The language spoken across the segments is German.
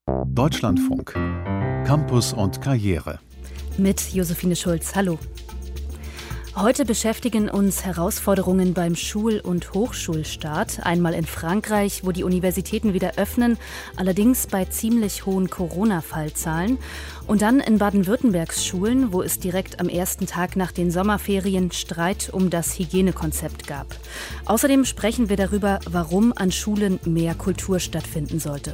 Deutschlandfunk. Campus und Karriere. Mit Josephine Schulz. Hallo. Heute beschäftigen uns Herausforderungen beim Schul- und Hochschulstart. Einmal in Frankreich, wo die Universitäten wieder öffnen, allerdings bei ziemlich hohen Corona-Fallzahlen. Und dann in Baden-Württembergs Schulen, wo es direkt am ersten Tag nach den Sommerferien Streit um das Hygienekonzept gab. Außerdem sprechen wir darüber, warum an Schulen mehr Kultur stattfinden sollte.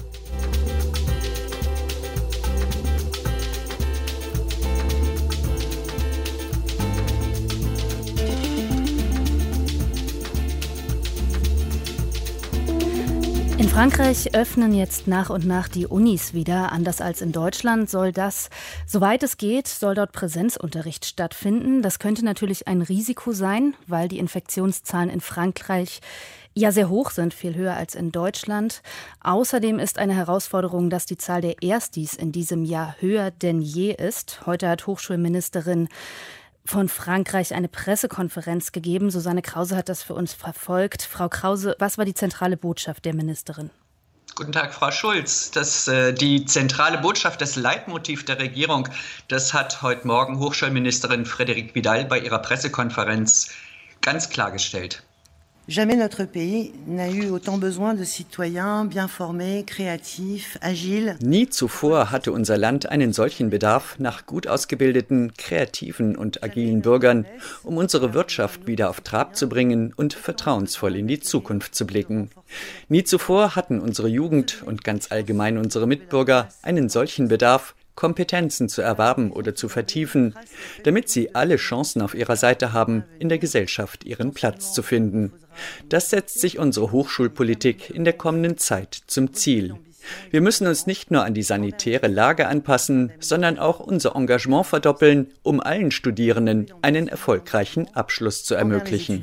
In Frankreich öffnen jetzt nach und nach die Unis wieder. Anders als in Deutschland soll soweit es geht, soll dort Präsenzunterricht stattfinden. Das könnte natürlich ein Risiko sein, weil die Infektionszahlen in Frankreich ja sehr hoch sind, viel höher als in Deutschland. Außerdem ist eine Herausforderung, dass die Zahl der Erstis in diesem Jahr höher denn je ist. Heute hat Hochschulministerin von Frankreich eine Pressekonferenz gegeben. Susanne Krause hat das für uns verfolgt. Frau Krause, was war die zentrale Botschaft der Ministerin? Guten Tag, Frau Schulz. Die zentrale Botschaft, das Leitmotiv der Regierung, das hat heute Morgen Hochschulministerin Frédérique Vidal bei ihrer Pressekonferenz ganz klargestellt. Jamais notre pays n'a eu autant besoin de citoyens bien formés, créatifs, agiles. Nie zuvor hatte unser Land einen solchen Bedarf nach gut ausgebildeten, kreativen und agilen Bürgern, um unsere Wirtschaft wieder auf Trab zu bringen und vertrauensvoll in die Zukunft zu blicken. Nie zuvor hatten unsere Jugend und ganz allgemein unsere Mitbürger einen solchen Bedarf, Kompetenzen zu erwerben oder zu vertiefen, damit sie alle Chancen auf ihrer Seite haben, in der Gesellschaft ihren Platz zu finden. Das setzt sich unsere Hochschulpolitik in der kommenden Zeit zum Ziel. Wir müssen uns nicht nur an die sanitäre Lage anpassen, sondern auch unser Engagement verdoppeln, um allen Studierenden einen erfolgreichen Abschluss zu ermöglichen.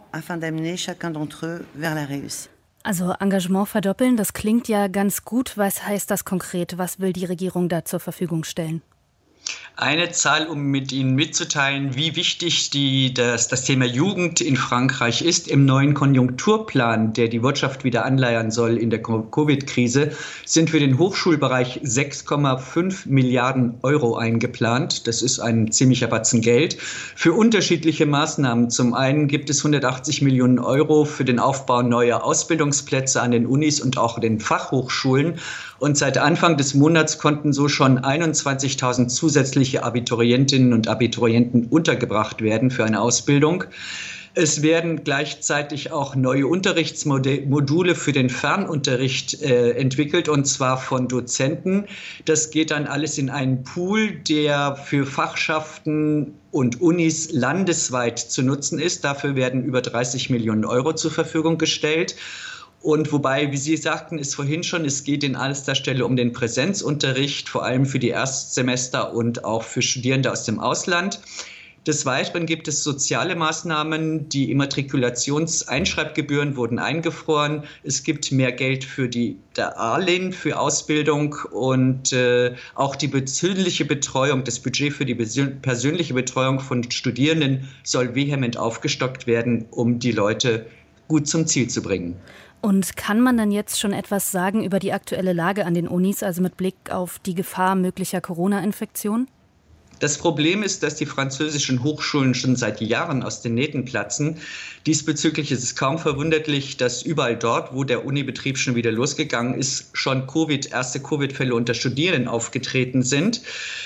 Also Engagement verdoppeln, das klingt ja ganz gut. Was heißt das konkret? Was will die Regierung da zur Verfügung stellen? Eine Zahl, um mit Ihnen mitzuteilen, wie wichtig das Thema Jugend in Frankreich ist. Im neuen Konjunkturplan, der die Wirtschaft wieder anleiern soll in der Covid-Krise, sind für den Hochschulbereich 6,5 Milliarden Euro eingeplant. Das ist ein ziemlicher Batzen Geld für unterschiedliche Maßnahmen. Zum einen gibt es 180 Millionen Euro für den Aufbau neuer Ausbildungsplätze an den Unis und auch den Fachhochschulen. Und seit Anfang des Monats konnten so schon 21.000 zusätzliche Abiturientinnen und Abiturienten untergebracht werden für eine Ausbildung. Es werden gleichzeitig auch neue Unterrichtsmodule für den Fernunterricht entwickelt, und zwar von Dozenten. Das geht dann alles in einen Pool, der für Fachschaften und Unis landesweit zu nutzen ist. Dafür werden über 30 Millionen Euro zur Verfügung gestellt. Und wobei, wie Sie sagten, es vorhin schon, es geht in erster Stelle um den Präsenzunterricht, vor allem für die Erstsemester und auch für Studierende aus dem Ausland. Des Weiteren gibt es soziale Maßnahmen. Die Immatrikulationseinschreibgebühren wurden eingefroren. Es gibt mehr Geld für der ALIN, für Ausbildung, und auch die persönliche Betreuung, das Budget für die persönliche Betreuung von Studierenden soll vehement aufgestockt werden, um die Leute gut zum Ziel zu bringen. Und kann man dann jetzt schon etwas sagen über die aktuelle Lage an den Unis, also mit Blick auf die Gefahr möglicher Corona-Infektionen? Das Problem ist, dass die französischen Hochschulen schon seit Jahren aus den Nähten platzen. Diesbezüglich ist es kaum verwunderlich, dass überall dort, wo der Unibetrieb schon wieder losgegangen ist, schon erste Covid-Fälle unter Studierenden aufgetreten sind.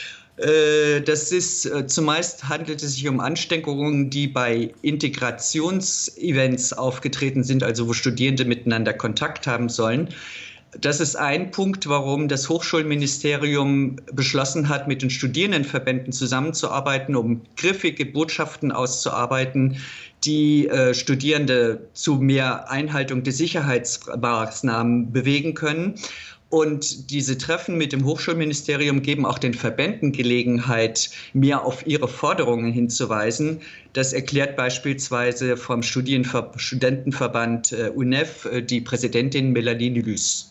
Zumeist handelt es sich um Ansteckungen, die bei Integrationsevents aufgetreten sind, also wo Studierende miteinander Kontakt haben sollen. Das ist ein Punkt, warum das Hochschulministerium beschlossen hat, mit den Studierendenverbänden zusammenzuarbeiten, um griffige Botschaften auszuarbeiten, die Studierende zu mehr Einhaltung der Sicherheitsmaßnahmen bewegen können. Und diese Treffen mit dem Hochschulministerium geben auch den Verbänden Gelegenheit, mehr auf ihre Forderungen hinzuweisen. Das erklärt beispielsweise vom Studentenverband UNEF die Präsidentin Mélanie Nulus.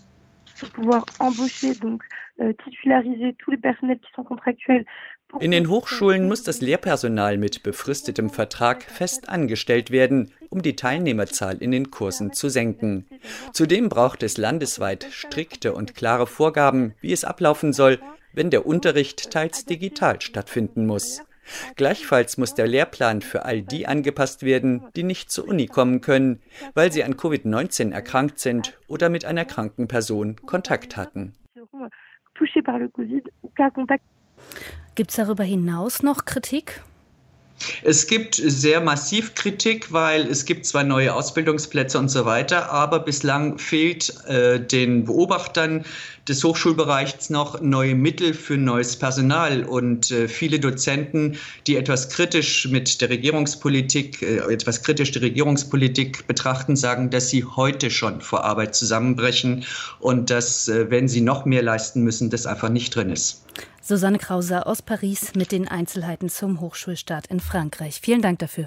In den Hochschulen muss das Lehrpersonal mit befristetem Vertrag fest angestellt werden, um die Teilnehmerzahl in den Kursen zu senken. Zudem braucht es landesweit strikte und klare Vorgaben, wie es ablaufen soll, wenn der Unterricht teils digital stattfinden muss. Gleichfalls muss der Lehrplan für all die angepasst werden, die nicht zur Uni kommen können, weil sie an Covid-19 erkrankt sind oder mit einer kranken Person Kontakt hatten. Gibt es darüber hinaus noch Kritik? Es gibt sehr massiv Kritik, weil es gibt zwar neue Ausbildungsplätze und so weiter, aber bislang fehlt den Beobachtern des Hochschulbereichs noch neue Mittel für neues Personal. Und viele Dozenten, die etwas kritisch die Regierungspolitik betrachten, sagen, dass sie heute schon vor Arbeit zusammenbrechen und dass, wenn sie noch mehr leisten müssen, das einfach nicht drin ist. Susanne Krause aus Paris mit den Einzelheiten zum Hochschulstart in Frankreich. Vielen Dank dafür.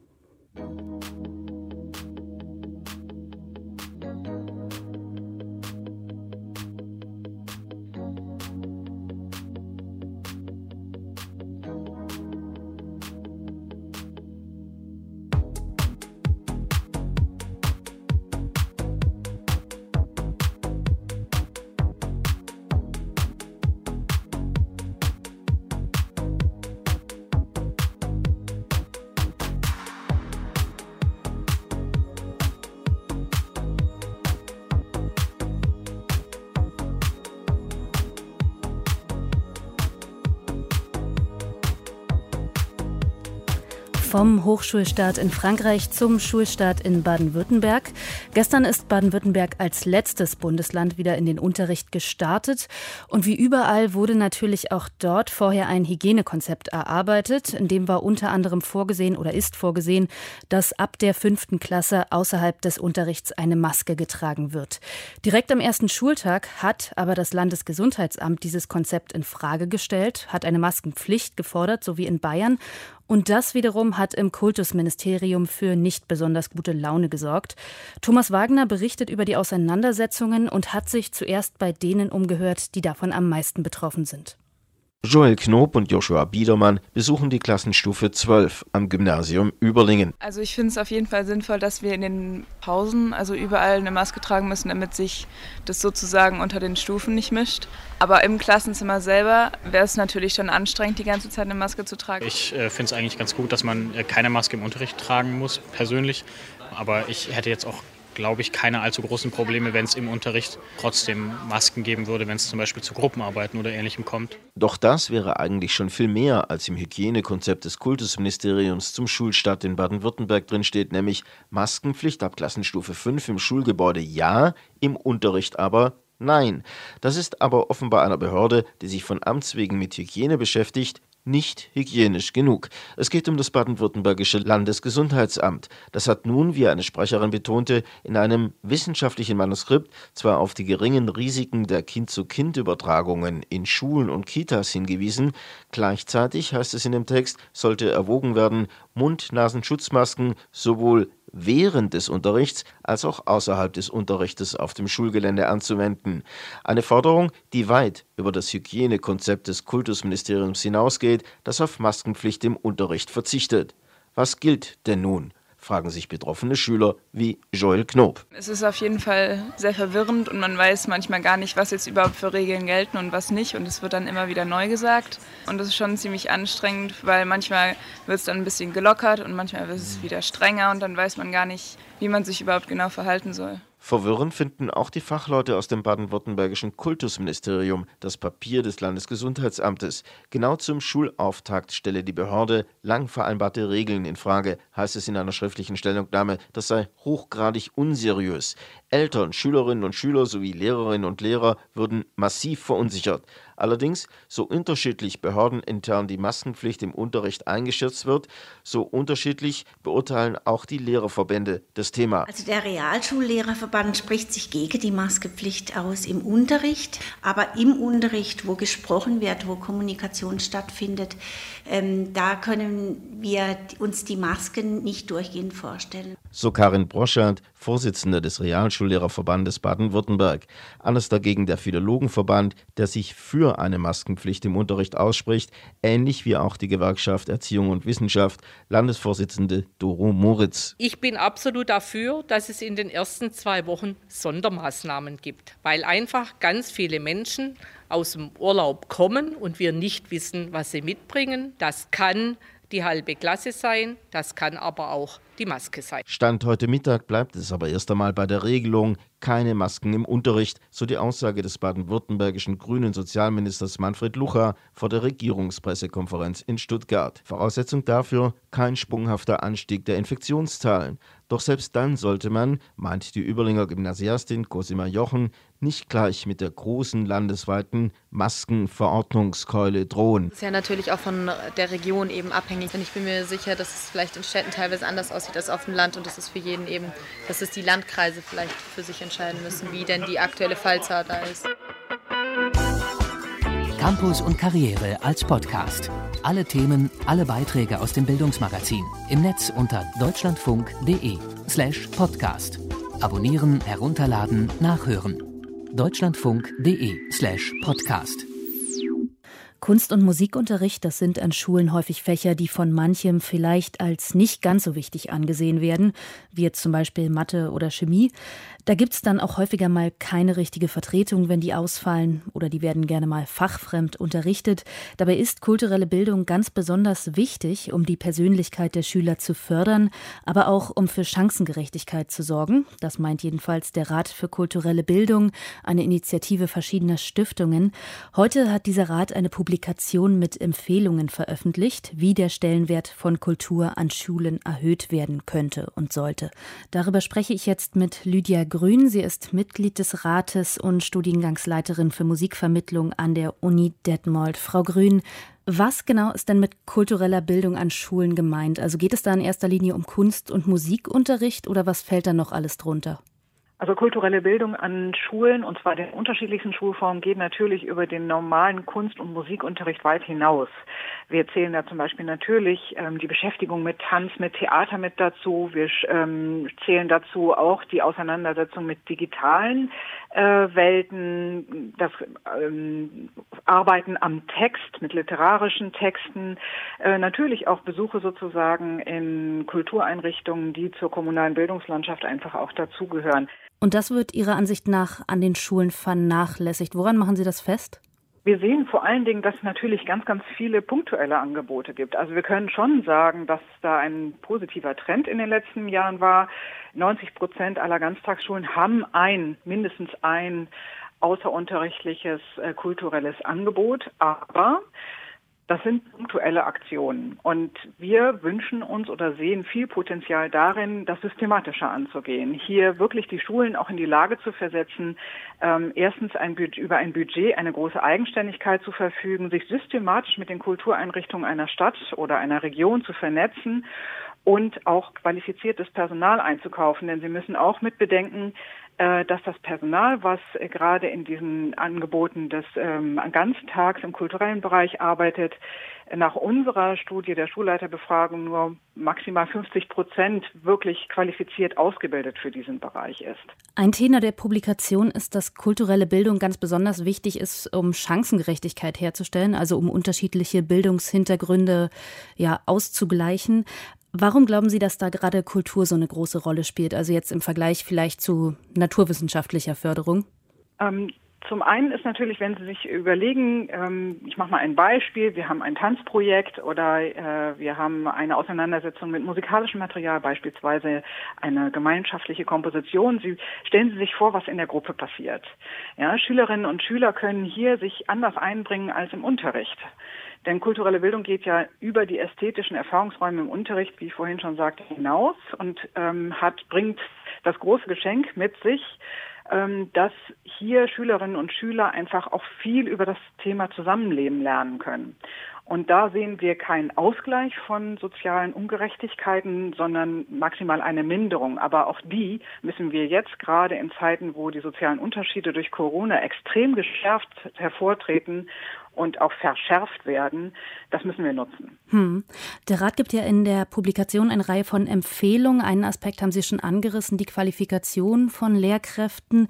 Vom Hochschulstart in Frankreich zum Schulstart in Baden-Württemberg. Gestern ist Baden-Württemberg als letztes Bundesland wieder in den Unterricht gestartet. Und wie überall wurde natürlich auch dort vorher ein Hygienekonzept erarbeitet. In dem war unter anderem ist vorgesehen, dass ab der 5. Klasse außerhalb des Unterrichts eine Maske getragen wird. Direkt am ersten Schultag hat aber das Landesgesundheitsamt dieses Konzept in Frage gestellt, hat eine Maskenpflicht gefordert, so wie in Bayern. Und das wiederum hat im Kultusministerium für nicht besonders gute Laune gesorgt. Thomas Wagner berichtet über die Auseinandersetzungen und hat sich zuerst bei denen umgehört, die davon am meisten betroffen sind. Joel Knob und Joshua Biedermann besuchen die Klassenstufe 12 am Gymnasium Überlingen. Also ich finde es auf jeden Fall sinnvoll, dass wir in den Pausen also überall eine Maske tragen müssen, damit sich das sozusagen unter den Stufen nicht mischt. Aber im Klassenzimmer selber wäre es natürlich schon anstrengend, die ganze Zeit eine Maske zu tragen. Ich finde es eigentlich ganz gut, dass man keine Maske im Unterricht tragen muss, persönlich. Aber ich hätte jetzt auch, glaube ich, keine allzu großen Probleme, wenn es im Unterricht trotzdem Masken geben würde, wenn es zum Beispiel zu Gruppenarbeiten oder Ähnlichem kommt. Doch das wäre eigentlich schon viel mehr, als im Hygienekonzept des Kultusministeriums zum Schulstart in Baden-Württemberg drinsteht, nämlich Maskenpflicht ab Klassenstufe 5 im Schulgebäude ja, im Unterricht aber nein. Das ist aber offenbar einer Behörde, die sich von Amts wegen mit Hygiene beschäftigt, nicht hygienisch genug. Es geht um das baden-württembergische Landesgesundheitsamt. Das hat nun, wie eine Sprecherin betonte, in einem wissenschaftlichen Manuskript zwar auf die geringen Risiken der Kind-zu-Kind-Übertragungen in Schulen und Kitas hingewiesen, gleichzeitig, heißt es in dem Text, sollte erwogen werden, Mund-Nasen-Schutzmasken sowohl während des Unterrichts als auch außerhalb des Unterrichtes auf dem Schulgelände anzuwenden. Eine Forderung, die weit über das Hygienekonzept des Kultusministeriums hinausgeht, das auf Maskenpflicht im Unterricht verzichtet. Was gilt denn nun? Fragen sich betroffene Schüler wie Joel Knob. Es ist auf jeden Fall sehr verwirrend und man weiß manchmal gar nicht, was jetzt überhaupt für Regeln gelten und was nicht. Und es wird dann immer wieder neu gesagt. Und das ist schon ziemlich anstrengend, weil manchmal wird es dann ein bisschen gelockert und manchmal wird es wieder strenger und dann weiß man gar nicht, wie man sich überhaupt genau verhalten soll. Verwirrend finden auch die Fachleute aus dem baden-württembergischen Kultusministerium das Papier des Landesgesundheitsamtes. Genau zum Schulauftakt stelle die Behörde lang vereinbarte Regeln in Frage, heißt es in einer schriftlichen Stellungnahme. Das sei hochgradig unseriös. Eltern, Schülerinnen und Schüler sowie Lehrerinnen und Lehrer würden massiv verunsichert. Allerdings, so unterschiedlich behördenintern die Maskenpflicht im Unterricht eingeschätzt wird, so unterschiedlich beurteilen auch die Lehrerverbände das Thema. Also der Realschullehrerverband spricht sich gegen die Maskenpflicht aus im Unterricht, aber im Unterricht, wo gesprochen wird, wo Kommunikation stattfindet, da können wir uns die Masken Masken nicht durchgehend vorstellen. So Karin Broschardt, Vorsitzende des Realschullehrerverbandes Baden-Württemberg. Anders dagegen der Philologenverband, der sich für eine Maskenpflicht im Unterricht ausspricht, ähnlich wie auch die Gewerkschaft Erziehung und Wissenschaft, Landesvorsitzende Doro Moritz. Ich bin absolut dafür, dass es in den ersten 2 Wochen Sondermaßnahmen gibt, weil einfach ganz viele Menschen aus dem Urlaub kommen und wir nicht wissen, was sie mitbringen. Das kann die halbe Klasse sein, das kann aber auch die Maske sein. Stand heute Mittag bleibt es aber erst einmal bei der Regelung, keine Masken im Unterricht, so die Aussage des baden-württembergischen grünen Sozialministers Manfred Lucha vor der Regierungspressekonferenz in Stuttgart. Voraussetzung dafür kein sprunghafter Anstieg der Infektionszahlen. Doch selbst dann sollte man, meint die Überlinger Gymnasiastin Cosima Jochen, nicht gleich mit der großen landesweiten Maskenverordnungskeule drohen. Das ist ja natürlich auch von der Region eben abhängig. Und ich bin mir sicher, dass es vielleicht in Städten teilweise anders aussieht als auf dem Land. Und das ist für jeden eben, dass es die Landkreise vielleicht für sich entscheiden müssen, wie denn die aktuelle Fallzahl da ist. Campus und Karriere als Podcast. Alle Themen, alle Beiträge aus dem Bildungsmagazin. Im Netz unter deutschlandfunk.de/podcast. Abonnieren, herunterladen, nachhören. deutschlandfunk.de/podcast. Kunst- und Musikunterricht, das sind an Schulen häufig Fächer, die von manchem vielleicht als nicht ganz so wichtig angesehen werden, wie jetzt zum Beispiel Mathe oder Chemie. Da gibt es dann auch häufiger mal keine richtige Vertretung, wenn die ausfallen, oder die werden gerne mal fachfremd unterrichtet. Dabei ist kulturelle Bildung ganz besonders wichtig, um die Persönlichkeit der Schüler zu fördern, aber auch um für Chancengerechtigkeit zu sorgen. Das meint jedenfalls der Rat für kulturelle Bildung, eine Initiative verschiedener Stiftungen. Heute hat dieser Rat eine Publikation mit Empfehlungen veröffentlicht, wie der Stellenwert von Kultur an Schulen erhöht werden könnte und sollte. Darüber spreche ich jetzt mit Lydia Grün. Sie ist Mitglied des Rates und Studiengangsleiterin für Musikvermittlung an der Uni Detmold. Frau Grün, was genau ist denn mit kultureller Bildung an Schulen gemeint? Also geht es da in erster Linie um Kunst- und Musikunterricht oder was fällt da noch alles drunter? Also kulturelle Bildung an Schulen, und zwar den unterschiedlichsten Schulformen, geht natürlich über den normalen Kunst- und Musikunterricht weit hinaus. Wir zählen da zum Beispiel natürlich die Beschäftigung mit Tanz, mit Theater mit dazu. Wir zählen dazu auch die Auseinandersetzung mit digitalen Welten, das Arbeiten am Text, mit literarischen Texten, natürlich auch Besuche sozusagen in Kultureinrichtungen, die zur kommunalen Bildungslandschaft einfach auch dazugehören. Und das wird Ihrer Ansicht nach an den Schulen vernachlässigt. Woran machen Sie das fest? Wir sehen vor allen Dingen, dass es natürlich ganz, ganz viele punktuelle Angebote gibt. Also wir können schon sagen, dass da ein positiver Trend in den letzten Jahren war. 90% aller Ganztagsschulen haben mindestens ein außerunterrichtliches kulturelles Angebot, aber das sind punktuelle Aktionen und wir wünschen uns oder sehen viel Potenzial darin, das systematischer anzugehen. Hier wirklich die Schulen auch in die Lage zu versetzen, erstens über ein Budget eine große Eigenständigkeit zu verfügen, sich systematisch mit den Kultureinrichtungen einer Stadt oder einer Region zu vernetzen und auch qualifiziertes Personal einzukaufen, denn sie müssen auch mit bedenken, dass das Personal, was gerade in diesen Angeboten des Ganztags im kulturellen Bereich arbeitet, nach unserer Studie der Schulleiterbefragung nur maximal 50% wirklich qualifiziert ausgebildet für diesen Bereich ist. Ein Thema der Publikation ist, dass kulturelle Bildung ganz besonders wichtig ist, um Chancengerechtigkeit herzustellen, also um unterschiedliche Bildungshintergründe auszugleichen. Warum glauben Sie, dass da gerade Kultur so eine große Rolle spielt, also jetzt im Vergleich vielleicht zu naturwissenschaftlicher Förderung? Zum einen ist natürlich, wenn Sie sich überlegen, ich mache mal ein Beispiel, wir haben ein Tanzprojekt oder wir haben eine Auseinandersetzung mit musikalischem Material, beispielsweise eine gemeinschaftliche Komposition. Stellen Sie sich vor, was in der Gruppe passiert. Ja, Schülerinnen und Schüler können hier sich anders einbringen als im Unterricht. Denn kulturelle Bildung geht ja über die ästhetischen Erfahrungsräume im Unterricht, wie ich vorhin schon sagte, hinaus und bringt das große Geschenk mit sich, dass hier Schülerinnen und Schüler einfach auch viel über das Thema Zusammenleben lernen können. Und da sehen wir keinen Ausgleich von sozialen Ungerechtigkeiten, sondern maximal eine Minderung. Aber auch die müssen wir jetzt gerade in Zeiten, wo die sozialen Unterschiede durch Corona extrem geschärft hervortreten und auch verschärft werden, das müssen wir nutzen. Der Rat gibt ja in der Publikation eine Reihe von Empfehlungen. Einen Aspekt haben Sie schon angerissen, die Qualifikation von Lehrkräften.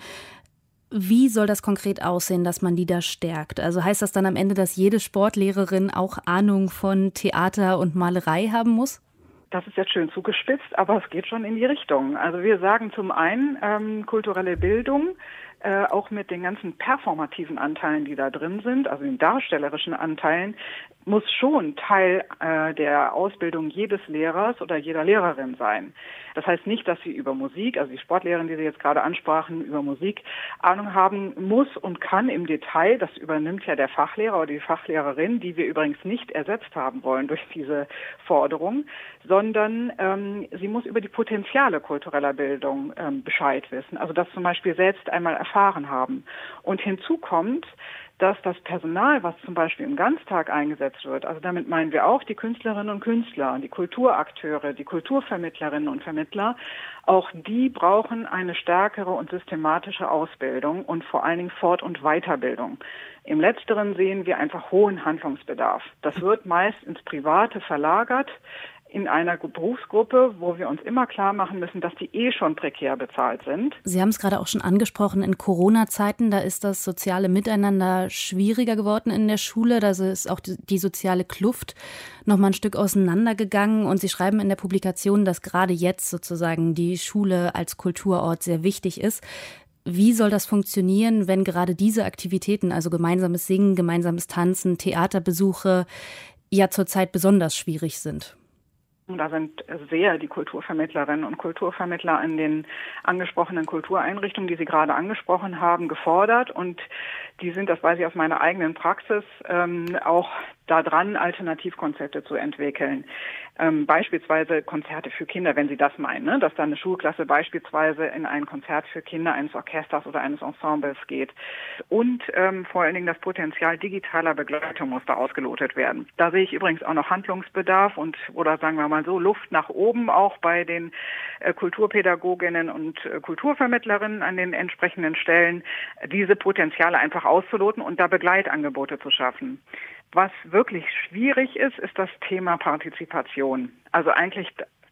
Wie soll das konkret aussehen, dass man die da stärkt? Also heißt das dann am Ende, dass jede Sportlehrerin auch Ahnung von Theater und Malerei haben muss? Das ist jetzt schön zugespitzt, aber es geht schon in die Richtung. Also wir sagen zum einen kulturelle Bildung, auch mit den ganzen performativen Anteilen, die da drin sind, also den darstellerischen Anteilen, muss schon Teil der Ausbildung jedes Lehrers oder jeder Lehrerin sein. Das heißt nicht, dass sie über Musik, also die Sportlehrerin, die Sie jetzt gerade ansprachen, über Musik Ahnung haben muss und kann im Detail. Das übernimmt ja der Fachlehrer oder die Fachlehrerin, die wir übrigens nicht ersetzt haben wollen durch diese Forderung, sondern sie muss über die Potenziale kultureller Bildung Bescheid wissen. Also das zum Beispiel selbst einmal erfahren haben. Und hinzu kommt, dass das Personal, was zum Beispiel im Ganztag eingesetzt wird, also damit meinen wir auch die Künstlerinnen und Künstler, die Kulturakteure, die Kulturvermittlerinnen und Vermittler, auch die brauchen eine stärkere und systematische Ausbildung und vor allen Dingen Fort- und Weiterbildung. Im Letzteren sehen wir einfach hohen Handlungsbedarf. Das wird meist ins Private verlagert, in einer Berufsgruppe, wo wir uns immer klar machen müssen, dass die schon prekär bezahlt sind. Sie haben es gerade auch schon angesprochen, in Corona-Zeiten, da ist das soziale Miteinander schwieriger geworden in der Schule. Da ist auch die soziale Kluft noch mal ein Stück auseinandergegangen. Und Sie schreiben in der Publikation, dass gerade jetzt sozusagen die Schule als Kulturort sehr wichtig ist. Wie soll das funktionieren, wenn gerade diese Aktivitäten, also gemeinsames Singen, gemeinsames Tanzen, Theaterbesuche, ja zurzeit besonders schwierig sind? Da sind sehr die Kulturvermittlerinnen und Kulturvermittler an den angesprochenen Kultureinrichtungen, die Sie gerade angesprochen haben, gefordert. Und die sind, das weiß ich aus meiner eigenen Praxis, auch daran, Alternativkonzepte zu entwickeln. Beispielsweise Konzerte für Kinder, wenn Sie das meinen, ne? Dass dann eine Schulklasse beispielsweise in ein Konzert für Kinder eines Orchesters oder eines Ensembles geht. Und vor allen Dingen das Potenzial digitaler Begleitung muss da ausgelotet werden. Da sehe ich übrigens auch noch Handlungsbedarf oder sagen wir mal so Luft nach oben auch bei den Kulturpädagoginnen und Kulturvermittlerinnen an den entsprechenden Stellen, diese Potenziale einfach auszuloten und da Begleitangebote zu schaffen. Was wirklich schwierig ist, ist das Thema Partizipation. Also eigentlich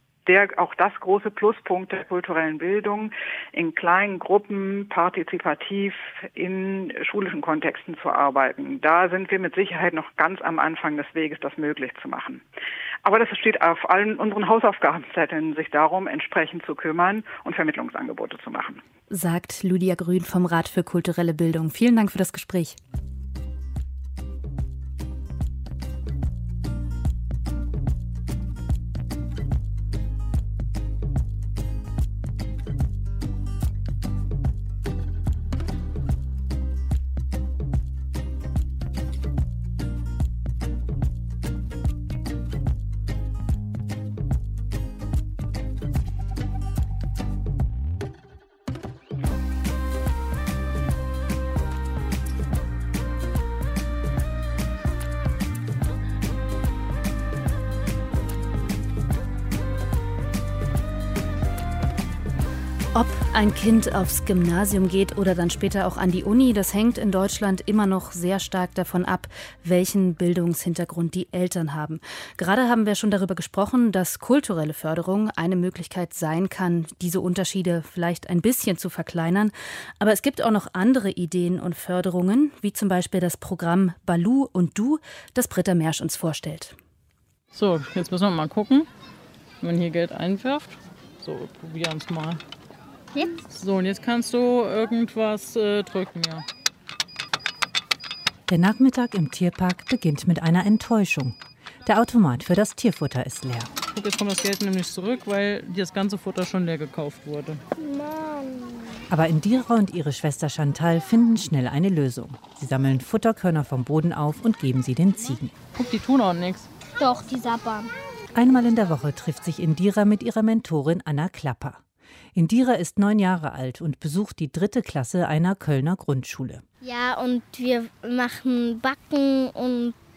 auch das große Pluspunkt der kulturellen Bildung, in kleinen Gruppen partizipativ in schulischen Kontexten zu arbeiten. Da sind wir mit Sicherheit noch ganz am Anfang des Weges, das möglich zu machen. Aber das steht auf allen unseren Hausaufgabenzetteln, sich darum entsprechend zu kümmern und Vermittlungsangebote zu machen. Sagt Lydia Grün vom Rat für kulturelle Bildung. Vielen Dank für das Gespräch. Ob ein Kind aufs Gymnasium geht oder dann später auch an die Uni, das hängt in Deutschland immer noch sehr stark davon ab, welchen Bildungshintergrund die Eltern haben. Gerade haben wir schon darüber gesprochen, dass kulturelle Förderung eine Möglichkeit sein kann, diese Unterschiede vielleicht ein bisschen zu verkleinern. Aber es gibt auch noch andere Ideen und Förderungen, wie zum Beispiel das Programm Balu und Du, das Britta Mersch uns vorstellt. So, jetzt müssen wir mal gucken, wenn man hier Geld einwirft. So, probieren es mal. Jetzt? So, und jetzt kannst du irgendwas drücken, ja. Der Nachmittag im Tierpark beginnt mit einer Enttäuschung. Der Automat für das Tierfutter ist leer. Guck, jetzt kommt das Geld nämlich zurück, weil das ganze Futter schon leer gekauft wurde. Mann. Aber Indira und ihre Schwester Chantal finden schnell eine Lösung. Sie sammeln Futterkörner vom Boden auf und geben sie den Ziegen. Guck, die tun auch nichts. Doch, die sabbern. Einmal in der Woche trifft sich Indira mit ihrer Mentorin Anna Klapper. Indira ist 9 Jahre alt und besucht die 3. Klasse einer Kölner Grundschule. Ja, und wir machen Backen und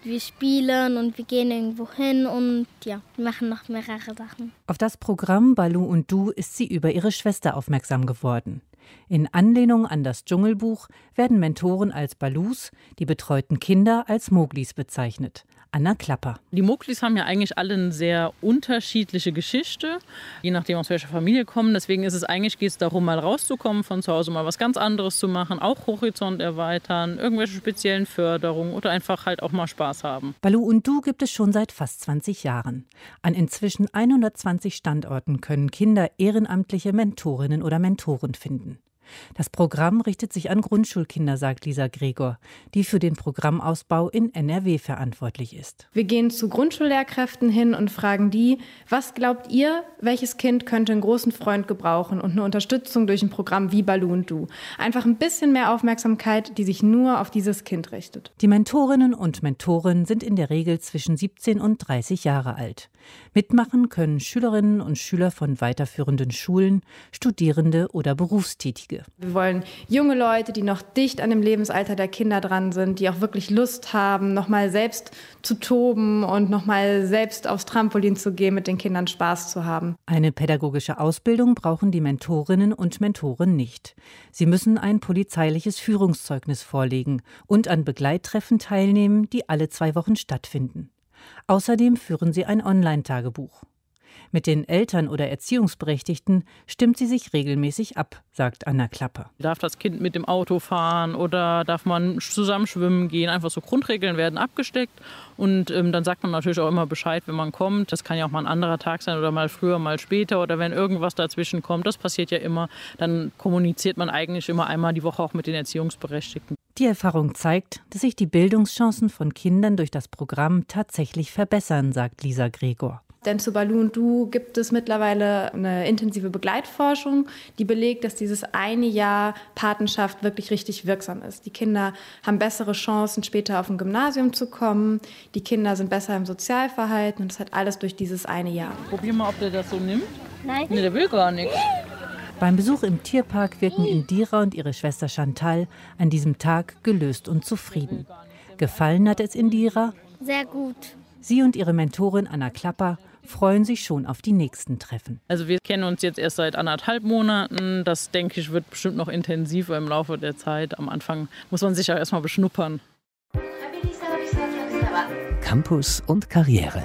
wir spielen und wir gehen irgendwo hin und ja, wir machen noch mehrere Sachen. Auf das Programm Baloo und Du ist sie über ihre Schwester aufmerksam geworden. In Anlehnung an das Dschungelbuch werden Mentoren als Baloos, die betreuten Kinder als Moglis bezeichnet. Anna Klapper. Die Moglis haben ja eigentlich alle eine sehr unterschiedliche Geschichte, je nachdem aus welcher Familie kommen. Deswegen geht es darum, mal rauszukommen von zu Hause, mal was ganz anderes zu machen, auch Horizont erweitern, irgendwelche speziellen Förderungen oder einfach halt auch mal Spaß haben. Baloo und Du gibt es schon seit fast 20 Jahren. An inzwischen 120 Standorten können Kinder ehrenamtliche Mentorinnen oder Mentoren finden. Das Programm richtet sich an Grundschulkinder, sagt Lisa Gregor, die für den Programmausbau in NRW verantwortlich ist. Wir gehen zu Grundschullehrkräften hin und fragen die, was glaubt ihr, welches Kind könnte einen großen Freund gebrauchen und eine Unterstützung durch ein Programm wie Baloo und Du? Einfach ein bisschen mehr Aufmerksamkeit, die sich nur auf dieses Kind richtet. Die Mentorinnen und Mentoren sind in der Regel zwischen 17 und 30 Jahre alt. Mitmachen können Schülerinnen und Schüler von weiterführenden Schulen, Studierende oder Berufstätige. Wir wollen junge Leute, die noch dicht an dem Lebensalter der Kinder dran sind, die auch wirklich Lust haben, nochmal selbst zu toben und nochmal selbst aufs Trampolin zu gehen, mit den Kindern Spaß zu haben. Eine pädagogische Ausbildung brauchen die Mentorinnen und Mentoren nicht. Sie müssen ein polizeiliches Führungszeugnis vorlegen und an Begleittreffen teilnehmen, die alle 2 Wochen stattfinden. Außerdem führen sie ein Online-Tagebuch. Mit den Eltern oder Erziehungsberechtigten stimmt sie sich regelmäßig ab, sagt Anna Klapper. Darf das Kind mit dem Auto fahren oder darf man zusammen schwimmen gehen? Einfach so Grundregeln werden abgesteckt und dann sagt man natürlich auch immer Bescheid, wenn man kommt. Das kann ja auch mal ein anderer Tag sein oder mal früher, mal später oder wenn irgendwas dazwischen kommt. Das passiert ja immer. Dann kommuniziert man eigentlich immer einmal die Woche auch mit den Erziehungsberechtigten. Die Erfahrung zeigt, dass sich die Bildungschancen von Kindern durch das Programm tatsächlich verbessern, sagt Lisa Gregor. Denn zu Baloo und Du gibt es mittlerweile eine intensive Begleitforschung, die belegt, dass dieses eine Jahr Patenschaft wirklich richtig wirksam ist. Die Kinder haben bessere Chancen, später auf ein Gymnasium zu kommen. Die Kinder sind besser im Sozialverhalten und das hat alles durch dieses eine Jahr. Probier mal, ob der das so nimmt. Nein. Nee, der will gar nichts. Beim Besuch im Tierpark wirken Indira und ihre Schwester Chantal an diesem Tag gelöst und zufrieden. Gefallen hat es Indira? Sehr gut. Sie und ihre Mentorin Anna Klapper freuen sich schon auf die nächsten Treffen. Also wir kennen uns jetzt erst seit 1,5 Monaten. Das, denke ich, wird bestimmt noch intensiver im Laufe der Zeit. Am Anfang muss man sich ja erstmal beschnuppern. Campus und Karriere.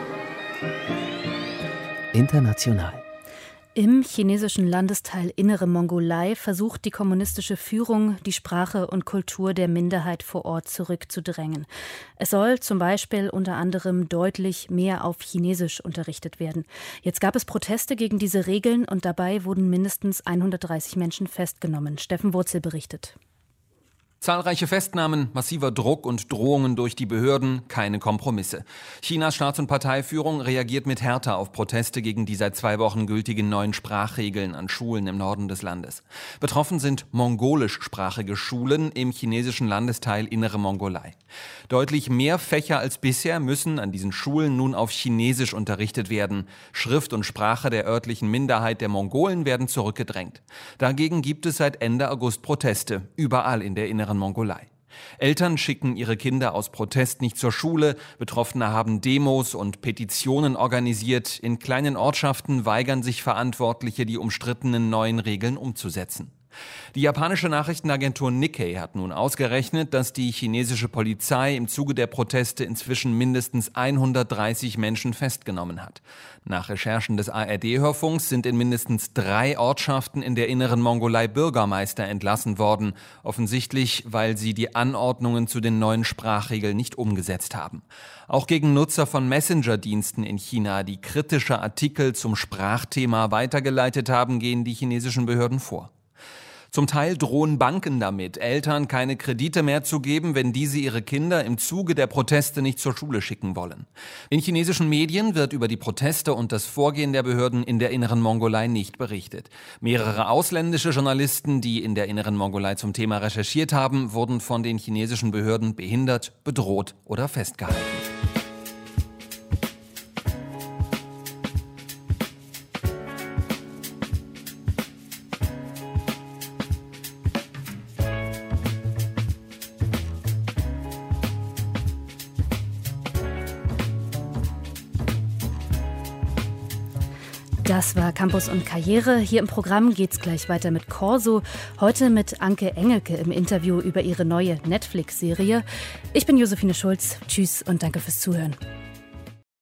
International. Im chinesischen Landesteil Innere Mongolei versucht die kommunistische Führung, die Sprache und Kultur der Minderheit vor Ort zurückzudrängen. Es soll zum Beispiel unter anderem deutlich mehr auf Chinesisch unterrichtet werden. Jetzt gab es Proteste gegen diese Regeln und dabei wurden mindestens 130 Menschen festgenommen. Steffen Wurzel berichtet. Zahlreiche Festnahmen, massiver Druck und Drohungen durch die Behörden, keine Kompromisse. Chinas Staats- und Parteiführung reagiert mit Härte auf Proteste gegen die seit 2 Wochen gültigen neuen Sprachregeln an Schulen im Norden des Landes. Betroffen sind mongolischsprachige Schulen im chinesischen Landesteil Innere Mongolei. Deutlich mehr Fächer als bisher müssen an diesen Schulen nun auf Chinesisch unterrichtet werden. Schrift und Sprache der örtlichen Minderheit der Mongolen werden zurückgedrängt. Dagegen gibt es seit Ende August Proteste, überall in der Inneren Mongolei. Eltern schicken ihre Kinder aus Protest nicht zur Schule, Betroffene haben Demos und Petitionen organisiert, in kleinen Ortschaften weigern sich Verantwortliche, die umstrittenen neuen Regeln umzusetzen. Die japanische Nachrichtenagentur Nikkei hat nun ausgerechnet, dass die chinesische Polizei im Zuge der Proteste inzwischen mindestens 130 Menschen festgenommen hat. Nach Recherchen des ARD-Hörfunks sind in mindestens 3 Ortschaften in der Inneren Mongolei Bürgermeister entlassen worden, offensichtlich, weil sie die Anordnungen zu den neuen Sprachregeln nicht umgesetzt haben. Auch gegen Nutzer von Messenger-Diensten in China, die kritische Artikel zum Sprachthema weitergeleitet haben, gehen die chinesischen Behörden vor. Zum Teil drohen Banken damit, Eltern keine Kredite mehr zu geben, wenn diese ihre Kinder im Zuge der Proteste nicht zur Schule schicken wollen. In chinesischen Medien wird über die Proteste und das Vorgehen der Behörden in der Inneren Mongolei nicht berichtet. Mehrere ausländische Journalisten, die in der Inneren Mongolei zum Thema recherchiert haben, wurden von den chinesischen Behörden behindert, bedroht oder festgehalten. Das war Campus und Karriere. Hier im Programm geht's gleich weiter mit Corso. Heute mit Anke Engelke im Interview über ihre neue Netflix-Serie. Ich bin Josephine Schulz. Tschüss und danke fürs Zuhören.